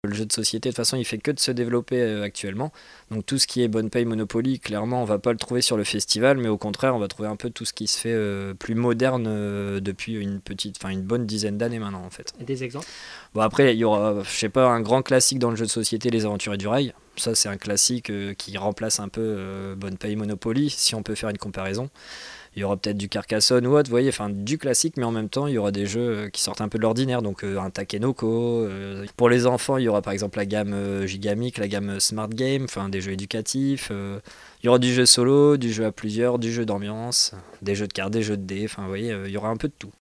Le jeu de société, de toute façon, il fait que de se développer actuellement. Donc tout ce qui est Bonne Paye, Monopoly, clairement, on va pas le trouver sur le festival, mais au contraire, on va trouver un peu tout ce qui se fait plus moderne depuis une bonne dizaine d'années maintenant, en fait. Et des exemples? Bon, après, il y aura, je sais pas, un grand classique dans le jeu de société, Les Aventuriers du Rail. Ça, c'est un classique qui remplace un peu Bonne Paye, Monopoly, si on peut faire une comparaison. Il y aura peut-être du Carcassonne ou autre, vous voyez, enfin du classique, mais en même temps, il y aura des jeux qui sortent un peu de l'ordinaire, donc un Takenoko. Pour les enfants, il y aura par exemple la gamme Gigamic, la gamme Smart Game, enfin des jeux éducatifs. Il y aura du jeu solo, du jeu à plusieurs, du jeu d'ambiance, des jeux de cartes, des jeux de dés, enfin vous voyez, il y aura un peu de tout.